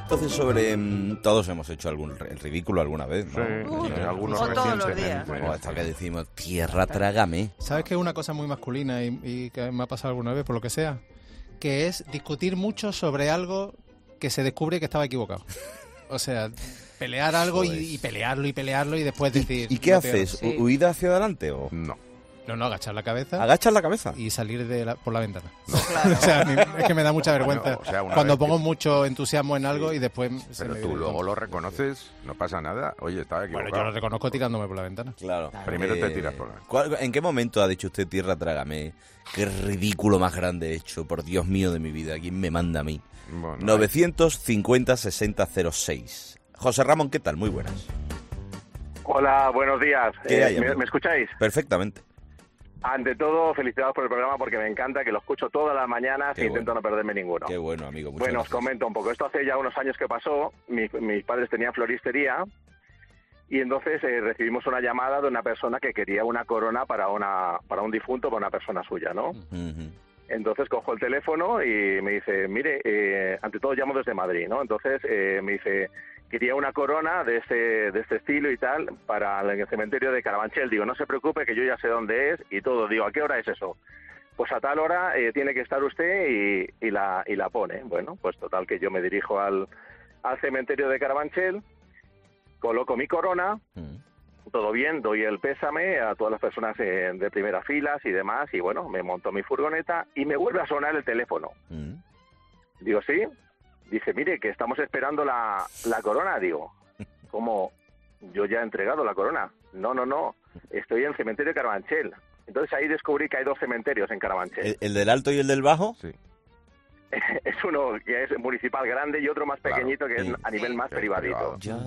Entonces, todos hemos hecho el ridículo alguna vez, ¿no? Sí, algunos o todos los días. O hasta que decimos, tierra, trágame. ¿Sabes qué es una cosa muy masculina y que me ha pasado alguna vez, por lo que sea? Que es discutir mucho sobre algo que se descubre que estaba equivocado. O sea, pelear algo y pelearlo y después decir... ¿Y qué haces? Sí. ¿Huida hacia adelante o...? No, agachar la cabeza. ¿Agachas la cabeza? Y salir por la ventana. No. Claro. O sea, es que me da mucha vergüenza. Bueno, o sea, cuando pongo mucho entusiasmo en algo y después... Pero tú luego lo reconoces, no pasa nada. Oye, estaba equivocado. Bueno, yo lo reconozco tirándome por la ventana. Claro. Primero te tiras por la... ¿En qué momento ha dicho usted, tierra, trágame? Qué ridículo más grande he hecho, por Dios mío de mi vida. ¿Quién me manda a mí? Bueno, 950-6006. José Ramón, ¿qué tal? Muy buenas. Hola, buenos días. ¿Qué hay, amigo? ¿Me escucháis? Perfectamente. Ante todo, felicidades por el programa porque me encanta, que lo escucho todas las mañanas Qué e intento no perderme ninguno. Qué bueno, amigo. Muchas Bueno, os gracias. comento un poco. Esto hace ya unos años que pasó. Mis padres tenían floristería y entonces recibimos una llamada de una persona que quería una corona para un difunto, para una persona suya, ¿no? Ujú. Entonces cojo el teléfono y me dice, mire, ante todo llamo desde Madrid, ¿no? Entonces me dice, quería una corona de este estilo y tal para el cementerio de Carabanchel. Digo, no se preocupe que yo ya sé dónde es y todo. Digo, ¿a qué hora es eso? Pues a tal hora tiene que estar usted y la pone. Bueno, pues total que yo me dirijo al cementerio de Carabanchel, coloco mi corona, todo bien, doy el pésame a todas las personas de primera filas y demás, y bueno, me monto mi furgoneta y me vuelve a sonar el teléfono. Digo, ¿sí? Dice, mire, que estamos esperando la corona. Digo, ¿cómo? Yo ya he entregado la corona. No, estoy en el cementerio de Carabanchel. Entonces ahí descubrí que hay dos cementerios en Carabanchel. ¿El del alto y el del bajo? Sí. Es uno que es municipal grande y otro más pequeñito, que sí. es a nivel más privadito. Ya.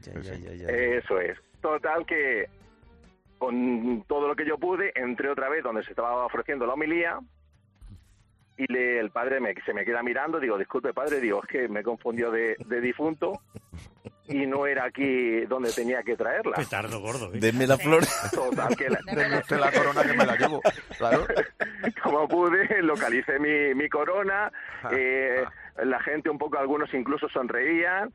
Eso es. Total que con todo lo que yo pude, entré otra vez donde se estaba ofreciendo la homilía y el padre se me queda mirando. Digo, disculpe padre, digo, es que me confundió de difunto y no era aquí donde tenía que traerla. Petardo gordo, ¿eh? Denme la flor. Total que Deme usted la corona que me la llevo. Claro. como pude, localicé mi corona, la gente un poco, algunos incluso sonreían,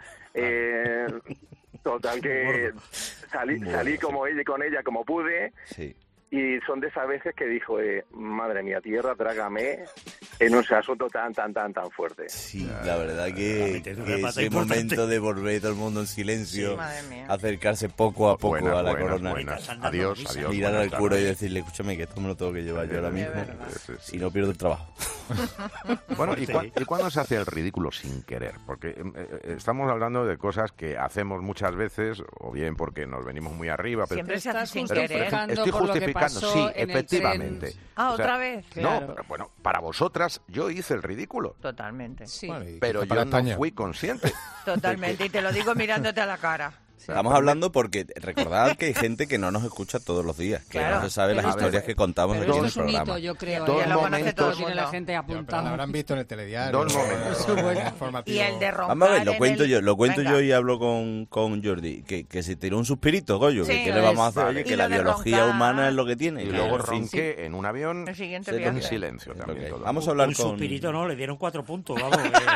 total que salí como ella, con ella como pude. Sí. Y son de esas veces que dijo, madre mía, tierra, trágame, en un asunto tan fuerte. Sí, la verdad que ese importante. momento de volver todo el mundo en silencio, Sí, madre mía. acercarse poco a poco a la corona, Buenas. Adiós. mirar buenas al cura y tardes. decirle, escúchame, que esto me lo tengo que llevar yo ahora mismo, verdad. y no pierdo el trabajo. Bueno, ¿y cuándo se hace el ridículo sin querer? Porque estamos hablando de cosas que hacemos muchas veces, o bien porque nos venimos muy arriba, pero Siempre se hace sin pero, querer. estoy por lo que justificando, pasó sí, en el efectivamente. tren. Ah, O sea, ¿otra vez? Claro. No, pero bueno, para vosotras yo hice el ridículo, Totalmente. Sí. Bueno, y pero para yo no España. fui consciente. Totalmente. Y te lo digo mirándote a la cara. Estamos hablando porque recordad que hay gente que no nos escucha todos los días, que Claro. no se sabe las Pero historias esto- que contamos Pero aquí en esto el es un programa. hito, yo creo. Dos Ya lo conoce momentos- todo el Tiene la mundo. gente Ya, pero lo apuntando. habrán visto en el telediario. Dos momentos. en el informativo. Y el de roncar Vamos a ver, lo en cuento el- yo, Venga. y hablo con Jordi, que se tiró un suspirito, Goyo, Sí, que qué le vamos a hacer, vale. oye, Y que lo la de biología roncar. humana es lo que tiene. Y que, luego en fin, ronqué en un avión El siguiente Sí, en viaje. silencio también. ok. todo. Vamos a hablar Un con... suspirito, ¿no? Le dieron 4 puntos, vamos.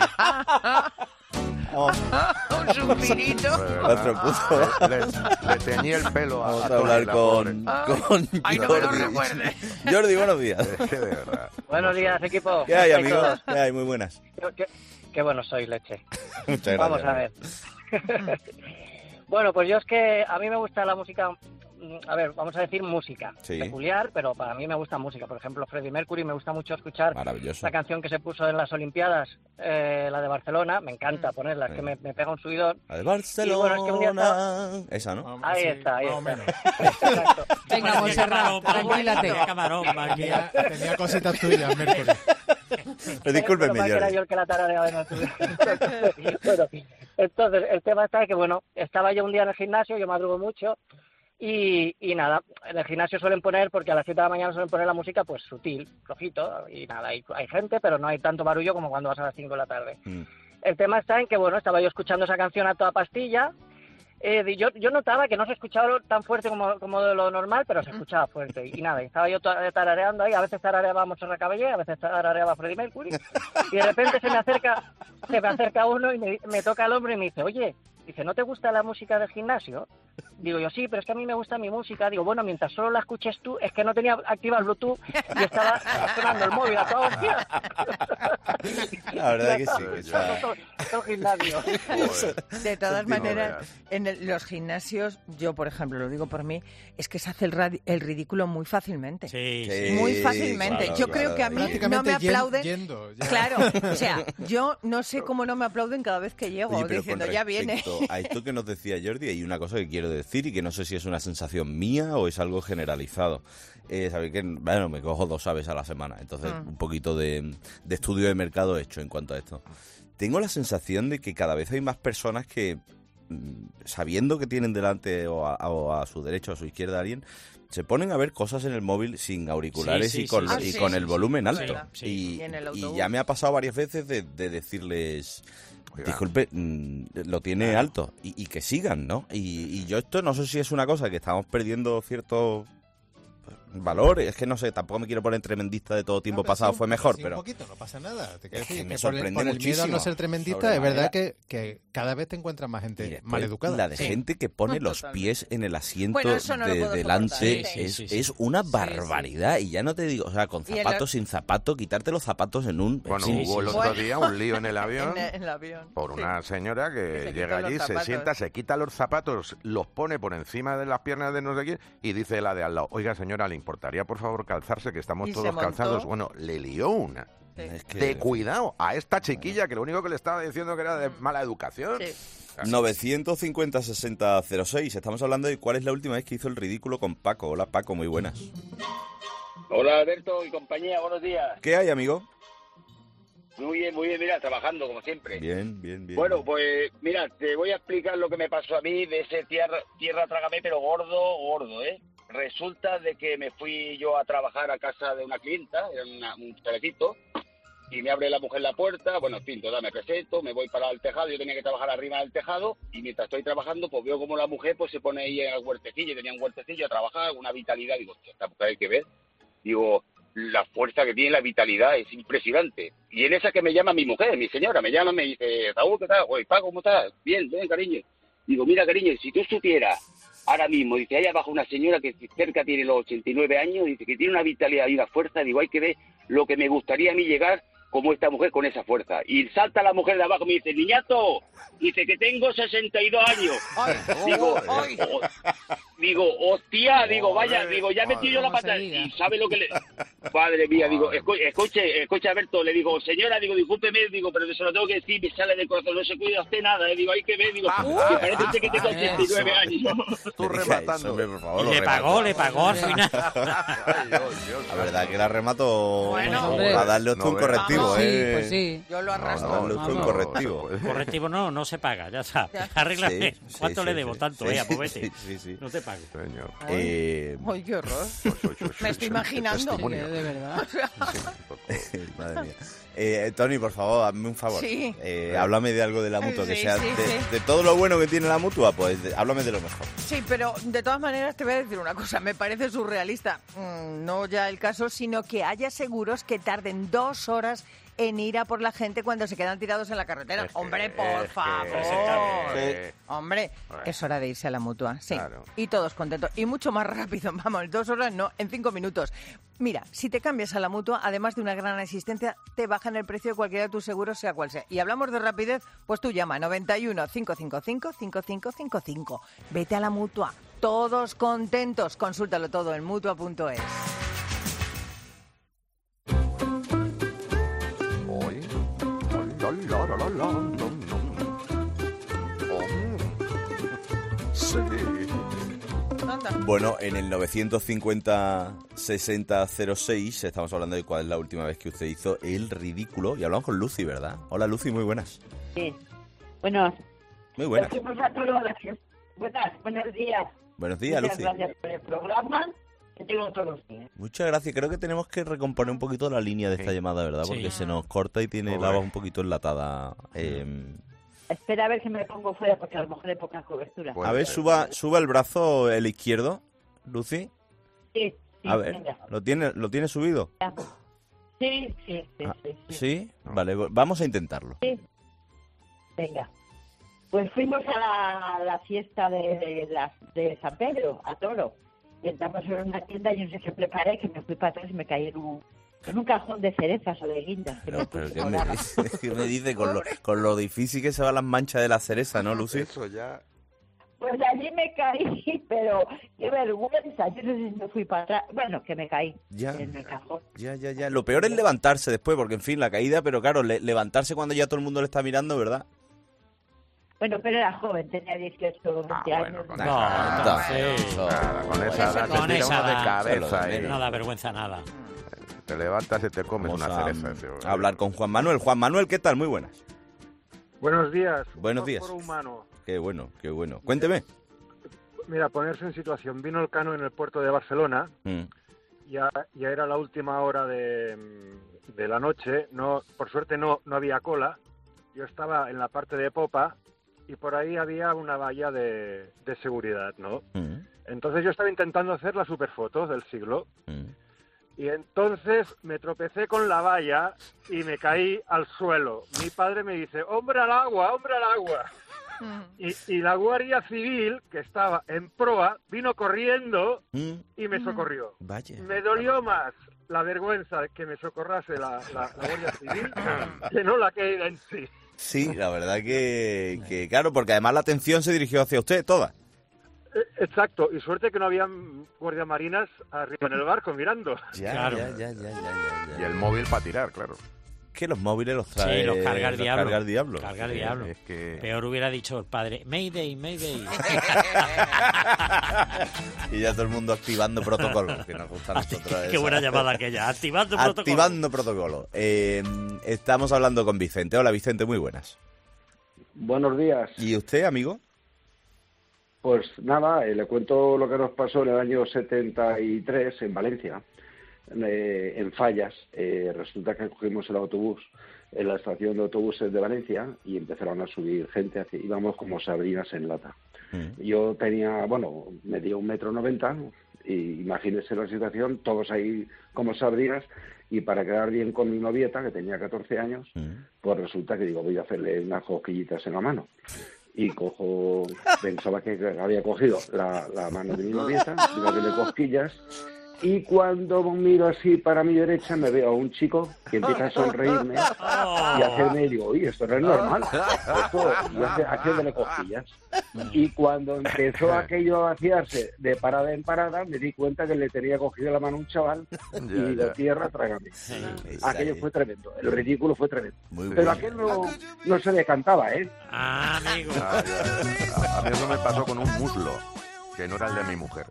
Un suspirito. De verdad, 4 puntos. le teñí el pelo a Vamos a Tony, hablar la con Ay, no me lo Jordi. recuerdes. Jordi, buenos días. pobre. Es que de verdad. Buenos días, equipo. ¿Qué hay, ¿Cómo estáis amigo? ¿Qué hay? Muy buenas. todos? Qué bueno soy, leche. Muchas gracias. Vamos a ver. Bueno, pues yo es que a mí me gusta la música, a ver, vamos a decir música. Sí. Peculiar, pero para mí me gusta música. Por ejemplo, Freddie Mercury, me gusta mucho escuchar Maravilloso. la canción que se puso en las Olimpiadas, la de Barcelona. Me encanta ponerla, es que me pega un subidón. La de Y bueno, es que un día Barcelona. Esa, ¿no? Vamos, Ahí sí, está, ahí más o está. menos. Exacto. Venga, Montserrat, tranquilate. Camarón, más bien. Tenía cositas tuyas, Mercury. Pero discúlpeme, Menos mal que era yo Jordi. el que la tarareaba en el estudio. Bueno, entonces, el tema está que, bueno, estaba yo un día en el gimnasio, yo madrugo mucho, y nada, en el gimnasio suelen poner, porque a las 7 de la mañana suelen poner la música, pues sutil, flojito, y nada, hay gente, pero no hay tanto barullo como cuando vas a las 5 de la tarde. El tema está en que, bueno, estaba yo escuchando esa canción a toda pastilla, yo notaba que no se escuchaba tan fuerte como de lo normal, pero se escuchaba fuerte. Y nada, estaba yo tarareando ahí, a veces tarareaba Montserrat Caballé, a veces tarareaba Freddie Mercury, y de repente se me acerca uno y me toca el hombro y me dice, oye, dice, ¿no te gusta la música del gimnasio? Digo yo, sí, pero es que a mí me gusta mi música. Digo, bueno, mientras solo la escuches tú, es que no tenía activa el Bluetooth y estaba sonando el móvil a toda hostia. La verdad que sí. Que está... todo gimnasio. De todas maneras, en los gimnasios, yo, por ejemplo, lo digo por mí, es que se hace el ridículo muy fácilmente. Sí. Muy fácilmente. Claro, yo creo que a mí no me aplauden. Claro, o sea, yo no sé cómo no me aplauden cada vez que llego, Oye, pero diciendo, con ya viene. a esto que nos decía Jordi, hay una cosa que quiero decir y que no sé si es una sensación mía o es algo generalizado. Sabéis que, bueno, me cojo 2 aves a la semana, entonces un poquito de estudio de mercado hecho en cuanto a esto. Tengo la sensación de que cada vez hay más personas que, sabiendo que tienen delante o a su derecha o a su izquierda a alguien, se ponen a ver cosas en el móvil sin auriculares y con el volumen alto. Sí. Y ya me ha pasado varias veces de decirles... Disculpe, lo tiene alto y que sigan, ¿no? Y yo esto no sé si es una cosa que estamos perdiendo ciertos valores, es que no sé, tampoco me quiero poner tremendista de todo tiempo pasado fue mejor, pero... Un poquito, no pasa nada. Te es que me que sorprende por el muchísimo. miedo a no ser tremendista, es verdad que cada vez te encuentras más gente maleducada. La de gente que pone los pies en el asiento no de delante es una barbaridad. Y ya no te digo, o sea, con zapatos, sin zapatos, quitarte los zapatos en un... Bueno, hubo el otro día un lío en el avión, en el avión. por una señora que llega allí, se zapatos. sienta, se quita los zapatos, los pone por encima de las piernas de no sé quién y dice la de al lado, oiga señora, ¿le importaría por favor calzarse, que estamos todos calzados? Bueno, le lió una. Sí. Es que... De cuidado a esta chiquilla que lo único que le estaba diciendo que era de mala educación. Sí. 950-60-06. Estamos hablando de cuál es la última vez que hizo el ridículo con Paco. Hola Paco, muy buenas. Hola Alberto y compañía, buenos días. ¿Qué hay, amigo? Muy bien, mira, trabajando como siempre. Bien. Bueno, pues mira, te voy a explicar lo que me pasó a mí de ese tierra trágame, pero gordo, ¿eh? Resulta de que me fui yo a trabajar a casa de una clienta, era un chalecito, y me abre la mujer la puerta, bueno, en fin, me presento, me voy para el tejado, yo tenía que trabajar arriba del tejado, y mientras estoy trabajando, pues veo como la mujer pues se pone ahí en el huertecillo, tenía un huertecillo a trabajar, una vitalidad, digo, esta mujer hay que ver, digo, la fuerza que tiene, la vitalidad, es impresionante. Y en esa que me llama mi mujer, mi señora, me llama, me dice, Raúl, ¿qué tal? Oye, Paco, ¿cómo estás? Bien, cariño. Digo, mira, cariño, si tú supieras, ahora mismo, dice, ahí abajo una señora que cerca tiene los 89 años, dice que tiene una vitalidad y una fuerza, digo, hay que ver lo que me gustaría a mí llegar como esta mujer con esa fuerza. Y salta la mujer de abajo y me dice, niñato, dice que tengo 62 años. Digo, hostia, digo, vaya, digo, ya metí yo la pata. Y sabe lo que le... Padre mía, digo, escuche, Alberto, le digo, señora, digo, discúlpeme, digo, pero se lo tengo que decir, me sale del corazón, no se cuida usted nada, digo, hay que ver, digo, que parece usted que tengo 89 años. Tú rematando. Hombre, por favor, Le pagó al final. La verdad que la remato Bueno, a darle usted un correctivo, Sí, pues sí. Yo lo arrastro. Darle usted un correctivo. Correctivo no se paga, ya está. Arréglame. Sí, ¿Cuánto sí, le sí, debo? sí. Tanto, Sí, pues vete. sí. No te pago. Señor. Ay, qué horror. Me estoy imaginando. Testimonio. De verdad. Madre mía. Tony, por favor, hazme un favor. Sí. Háblame de algo de la mutua, que Sí, sea sí, de todo lo bueno que tiene la mutua, pues háblame de lo mejor. Sí, pero de todas maneras te voy a decir una cosa, me parece surrealista, no ya el caso, sino que haya seguros que tarden 2 horas en ir a por la gente cuando se quedan tirados en la carretera. Hombre, por favor. Hombre, es hora de irse a la mutua, sí. Claro. Y todos contentos. Y mucho más rápido, vamos, 2 horas no, en 5 minutos. Mira, si te cambias a la mutua, además de una gran asistencia, te bajan el precio de cualquiera de tus seguros, sea cual sea. Y hablamos de rapidez, pues tú llama 91 555 5555. Vete a la mutua, todos contentos. Consúltalo todo en mutua.es. Bueno, en el 950-60-06 estamos hablando de cuál es la última vez que usted hizo el ridículo. Y hablamos con Lucy, ¿verdad? Hola, Lucy, muy buenas. Sí. Bueno. Muy buenas. Buenos días. Buenos días, Muchas Lucy. gracias por el programa. Que tengo todos los días. Muchas gracias. Creo que tenemos que recomponer un poquito la línea de esta llamada, ¿verdad? Porque se nos corta y tiene la voz un poquito enlatada. Espera a ver si me pongo fuera porque a lo mejor hay poca cobertura. A ver, suba el brazo el izquierdo, Lucy. Sí, A ver, venga. ¿lo tiene subido? Sí. ¿Sí? Vale, vamos a intentarlo. Sí. Venga. Pues fuimos a la fiesta de San Pedro, a Toro. Y entramos en una tienda y yo no sé qué preparé, que me fui para atrás y me caí en un cajón de cerezas o de guindas. Que no Pero puse ¿qué nada. ¿qué me dice con lo difícil que se van las manchas de la cereza, no, Lucy? Eso ya... Pues allí me caí, pero qué vergüenza. Yo no sé si me fui para atrás. Bueno, que me caí en el cajón. Ya. Lo peor es levantarse después, porque en fin, la caída, pero claro, levantarse cuando ya todo el mundo le está mirando, ¿verdad? Bueno, pero era joven, tenía 18 o 20 años. Con esa edad te tira uno de cabeza. No da vergüenza nada. Te levantas y te comes Vamos una a cereza. Tío. hablar con Juan Manuel. Juan Manuel, ¿qué tal? Muy buenas. Buenos días. Buenos días. Fósforo humano. Qué bueno. Cuénteme. Mira, ponerse en situación. Vino el Cano en el puerto de Barcelona. Ya era la última hora de la noche. No, por suerte no había cola. Yo estaba en la parte de popa y por ahí había una valla de seguridad, ¿no? Entonces yo estaba intentando hacer la superfoto del siglo. Y entonces me tropecé con la valla y me caí al suelo. Mi padre me dice, ¡hombre al agua, hombre al agua! Y la Guardia Civil, que estaba en proa, vino corriendo y me socorrió. Vaya. Me dolió más la vergüenza de que me socorrase la Guardia Civil que no la caída en sí. Sí, la verdad que claro, porque además la atención se dirigió hacia usted, toda. Exacto, y suerte que no habían guardias marinas arriba en el barco mirando. Ya. Y el móvil para tirar, claro. Que los móviles los trae... Sí, los carga el diablo. Carga el diablo. Es que... Peor hubiera dicho el padre, Mayday. Y ya todo el mundo activando protocolos, que nos gusta a nosotros. Qué buena llamada aquella, activando protocolos. Activando protocolos. Estamos hablando con Vicente. Hola, Vicente, muy buenas. Buenos días. ¿Y usted, amigo? Pues nada, le cuento lo que nos pasó en el año 73 en Valencia. En Fallas, resulta que cogimos el autobús en la estación de autobuses de Valencia y empezaron a subir gente, íbamos como sardinas en lata. Yo tenía, medía 1,90 m, y imagínense la situación, todos ahí como sardinas, y para quedar bien con mi novieta, que tenía 14 años, pues resulta que digo, voy a hacerle unas cosquillitas en la mano. Y pensaba que había cogido la mano de mi novieta, iba a hacerle cosquillas. Y cuando miro así para mi derecha me veo a un chico que empieza a sonreírme y hacerme, y digo, oye, esto no es normal, esto, y haciéndole cosquillas. Y cuando empezó aquello a vaciarse de parada en parada, me di cuenta que le tenía cogido la mano a un chaval y de tierra trágame. Aquello fue tremendo, el ridículo fue tremendo. Pero aquel no se decantaba, ¿eh? Ah, amigo. A mí eso me pasó con un muslo, que no era el de mi mujer.